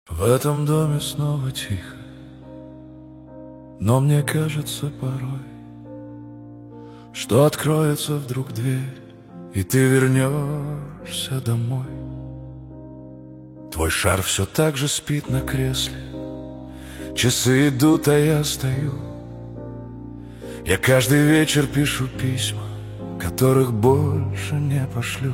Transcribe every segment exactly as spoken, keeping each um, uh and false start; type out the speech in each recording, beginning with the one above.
В этом доме снова тихо, но мне кажется порой, что откроется вдруг дверь, и ты вернешься домой. Твой шар все так же спит на кресле, часы идут, а я стою. Я каждый вечер пишу письма, которых больше не пошлю.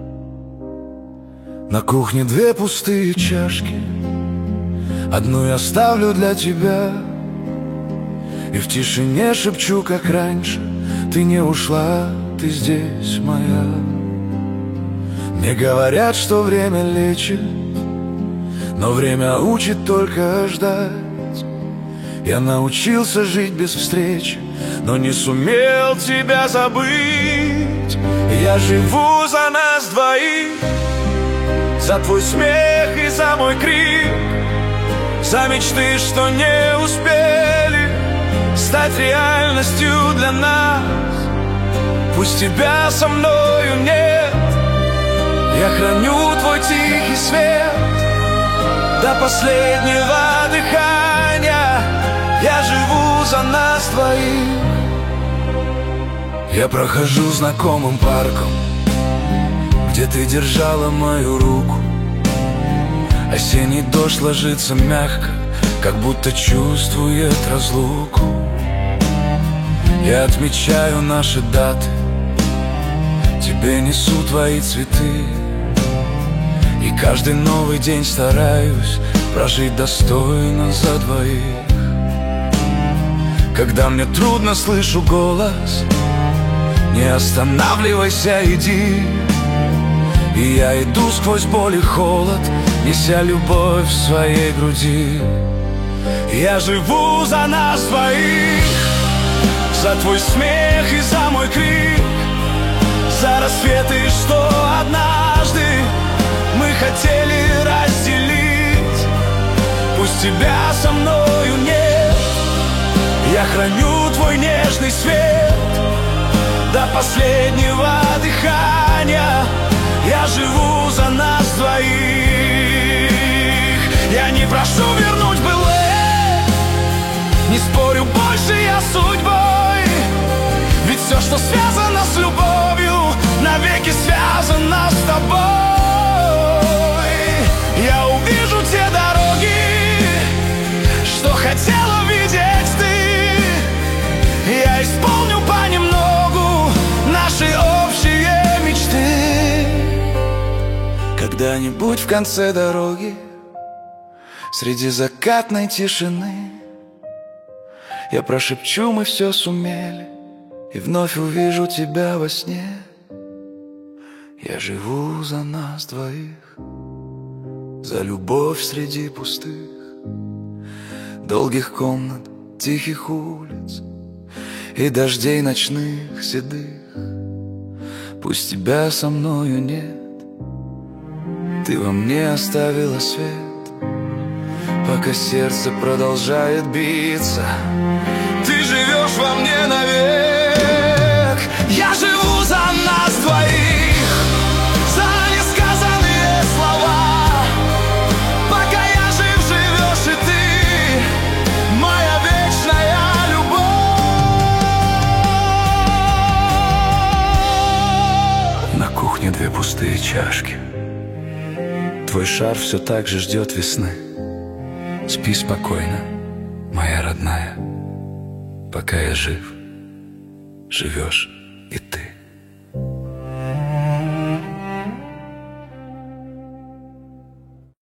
На кухне две пустые чашки, одну я ставлю для тебя, и в тишине шепчу, как раньше: ты не ушла, ты здесь моя. Мне говорят, что время лечит, но время учит только ждать. Я научился жить без встречи, но не сумел тебя забыть. Я живу за нас двоих, за твой смех и за мой крик, за мечты, что не успели стать реальностью для нас. Пусть тебя со мною нет, я храню твой тихий свет до последнего дыхания. Я живу за нас двоих. Я прохожу знакомым парком, где ты держала мою руку. Осенний дождь ложится мягко, как будто чувствует разлуку. Я отмечаю наши даты, тебе несу твои цветы, и каждый новый день стараюсь прожить достойно за двоих. Когда мне трудно, слышу голос: не останавливайся, иди. И я иду сквозь боль и холод, неся любовь в своей груди. Я живу за нас двоих, за твой смех и за мой крик, за рассветы, что однажды мы хотели разделить. Пусть тебя со мною нет, я храню твой нежный свет до последнего дыхания. Я живу за нас двоих. Я не прошу вернуть былое, не спорю больше я с судьбой, ведь все, что связано с любовью, навеки связано с тобой. Я увижу те дороги, что хотела видеть ты. Я исполню понемногу наши общие мечты. Когда-нибудь в конце дороги, среди закатной тишины, я прошепчу: мы все сумели, и вновь увижу тебя во сне. Я живу за нас двоих, за любовь среди пустых, долгих комнат, тихих улиц и дождей ночных седых. Пусть тебя со мною нет, ты во мне оставила свет, пока сердце продолжает биться. Ты живешь во мне навек. Я живу за нас двоих, за несказанные слова. Пока я жив, живешь и ты, моя вечная любовь. На кухне две пустые чашки, твой шар все так же ждет весны. Спи спокойно, моя родная, пока я жив, живешь и ты.